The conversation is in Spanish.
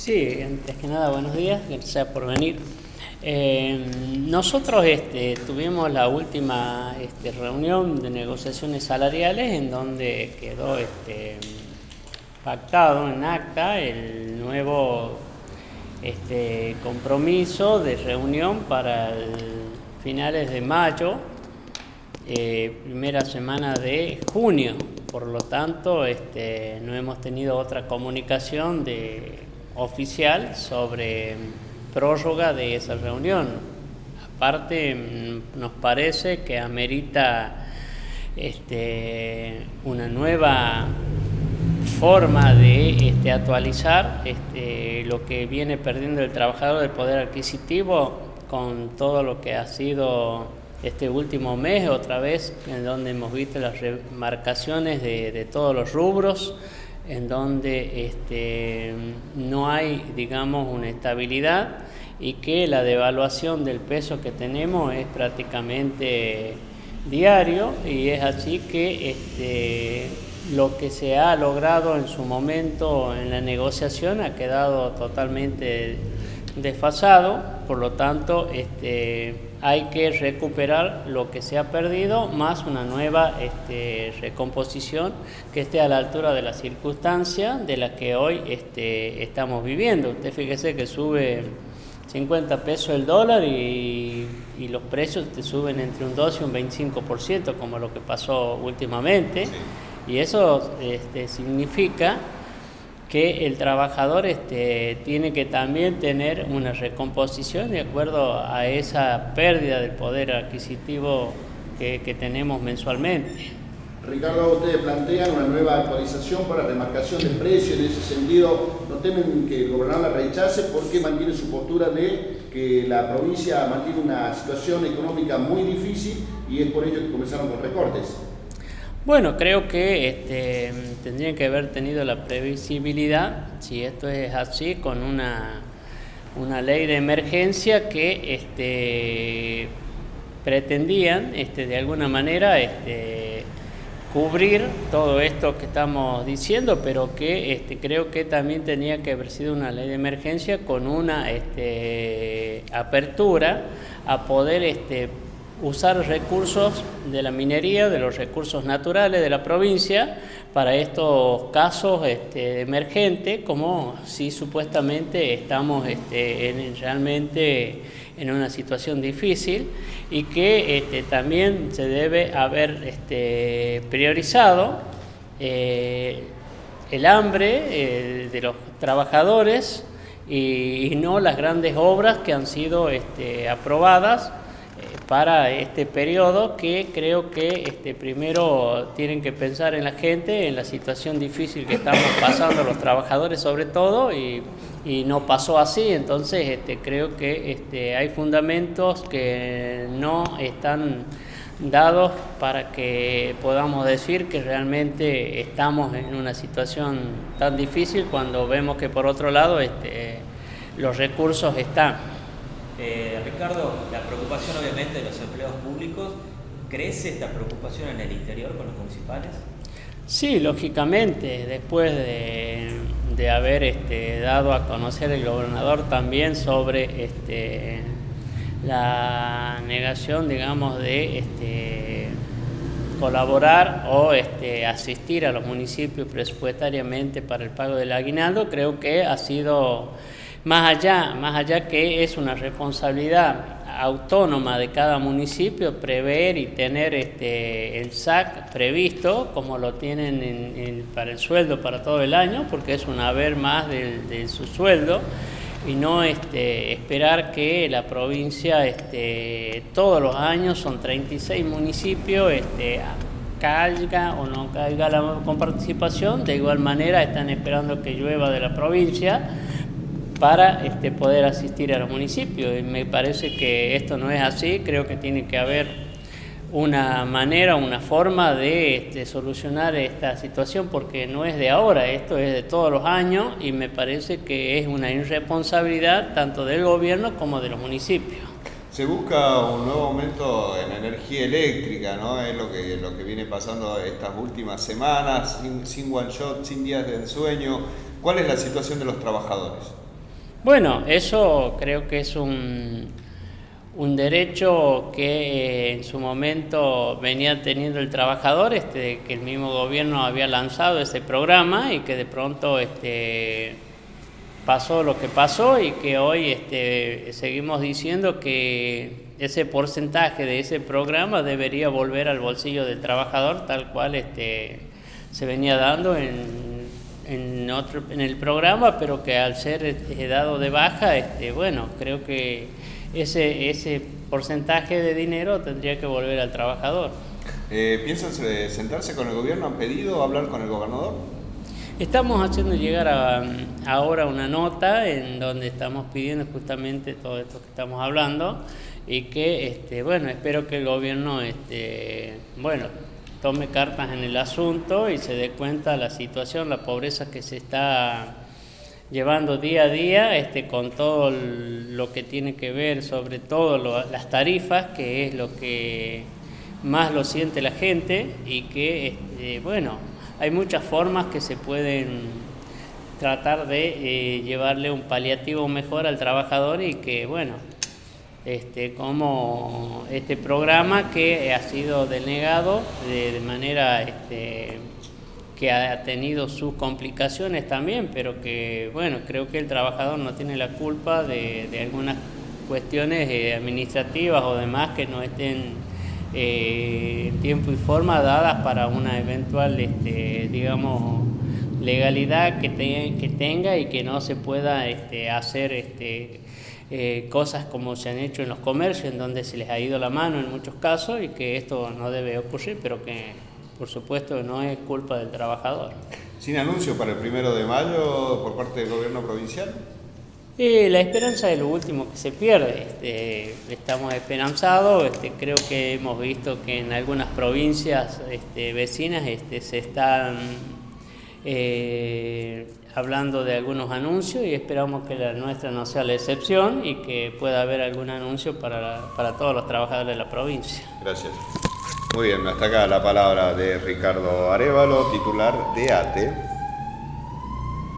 Sí, antes que nada, buenos días, gracias por venir. Nosotros tuvimos la última reunión de negociaciones salariales en donde quedó pactado en acta el nuevo compromiso de reunión para finales de mayo, primera semana de junio. Por lo tanto, no hemos tenido otra comunicación oficial sobre prórroga de esa reunión. Aparte, nos parece que amerita una nueva forma de actualizar lo que viene perdiendo el trabajador del poder adquisitivo con todo lo que ha sido este último mes, otra vez, en donde hemos visto las remarcaciones de todos los rubros, en donde no hay, digamos, una estabilidad y que la devaluación del peso que tenemos es prácticamente diario, y es así que lo que se ha logrado en su momento en la negociación ha quedado totalmente desfasado. Por lo tanto, hay que recuperar lo que se ha perdido, más una nueva recomposición que esté a la altura de la circunstancia de la que hoy estamos viviendo. Usted fíjese que sube 50 pesos el dólar y los precios te suben entre un 12 y un 25%, como lo que pasó últimamente. Sí. Y eso significa que el trabajador tiene que también tener una recomposición de acuerdo a esa pérdida del poder adquisitivo que tenemos mensualmente. Ricardo, ustedes plantean una nueva actualización para remarcación de precios. En ese sentido, ¿no temen que el gobernador la rechace porque mantiene su postura de que la provincia mantiene una situación económica muy difícil y es por ello que comenzaron con recortes? Bueno, creo que tendrían que haber tenido la previsibilidad, si esto es así, con una ley de emergencia que pretendían de alguna manera cubrir todo esto que estamos diciendo, pero que creo que también tenía que haber sido una ley de emergencia con una apertura a poder usar recursos de la minería, de los recursos naturales de la provincia para estos casos emergentes, como si supuestamente estamos realmente en una situación difícil, y que también se debe haber priorizado el hambre de los trabajadores y no las grandes obras que han sido aprobadas para este periodo, que creo que primero tienen que pensar en la gente, en la situación difícil que estamos pasando los trabajadores sobre todo, y no pasó así. Entonces creo que hay fundamentos que no están dados para que podamos decir que realmente estamos en una situación tan difícil cuando vemos que por otro lado los recursos están. Ricardo, la preocupación obviamente de los empleados públicos, ¿crece esta preocupación en el interior con los municipales? Sí, lógicamente, después de haber dado a conocer el gobernador también sobre la negación, digamos, de colaborar o asistir a los municipios presupuestariamente para el pago del aguinaldo, creo que ha sido más allá que es una responsabilidad autónoma de cada municipio prever y tener el SAC previsto como lo tienen para el sueldo para todo el año, porque es un haber más de su sueldo, y no esperar que la provincia todos los años, son 36 municipios, caiga o no caiga la comparticipación. De igual manera están esperando que llueva de la provincia para poder asistir a los municipios, y me parece que esto no es así. Creo que tiene que haber una manera, una forma de solucionar esta situación, porque no es de ahora, esto es de todos los años, y me parece que es una irresponsabilidad tanto del gobierno como de los municipios. Se busca un nuevo aumento en la energía eléctrica, ¿no? Es lo que viene pasando estas últimas semanas, sin one shot, sin días de ensueño. ¿Cuál es la situación de los trabajadores? Bueno, eso creo que es un derecho que en su momento venía teniendo el trabajador, que el mismo gobierno había lanzado ese programa y que de pronto pasó lo que pasó y que hoy seguimos diciendo que ese porcentaje de ese programa debería volver al bolsillo del trabajador tal cual se venía dando en el programa, pero que al ser dado de baja, bueno, creo que ese porcentaje de dinero tendría que volver al trabajador. ¿Piensan sentarse con el gobierno? ¿Han pedido hablar con el gobernador? Estamos haciendo llegar ahora una nota en donde estamos pidiendo justamente todo esto que estamos hablando y que, bueno, espero que el gobierno, bueno, tome cartas en el asunto y se dé cuenta de la situación, la pobreza que se está llevando día a día, con todo lo que tiene que ver, sobre todo las tarifas, que es lo que más lo siente la gente y que, bueno, hay muchas formas que se pueden tratar de llevarle un paliativo mejor al trabajador y que, bueno, como este programa que ha sido denegado de manera que ha tenido sus complicaciones también, pero que, bueno, creo que el trabajador no tiene la culpa de algunas cuestiones administrativas o demás que no estén en tiempo y forma dadas para una eventual, digamos, legalidad que tenga y que no se pueda hacer cosas como se han hecho en los comercios, en donde se les ha ido la mano en muchos casos y que esto no debe ocurrir, pero que por supuesto no es culpa del trabajador. ¿Sin anuncio para el 1 de mayo por parte del gobierno provincial? La esperanza es lo último que se pierde. Estamos esperanzados. Creo que hemos visto que en algunas provincias vecinas se están hablando de algunos anuncios y esperamos que la nuestra no sea la excepción y que pueda haber algún anuncio para todos los trabajadores de la provincia. Gracias. Muy bien, hasta acá la palabra de Ricardo Arévalo, titular de ATE.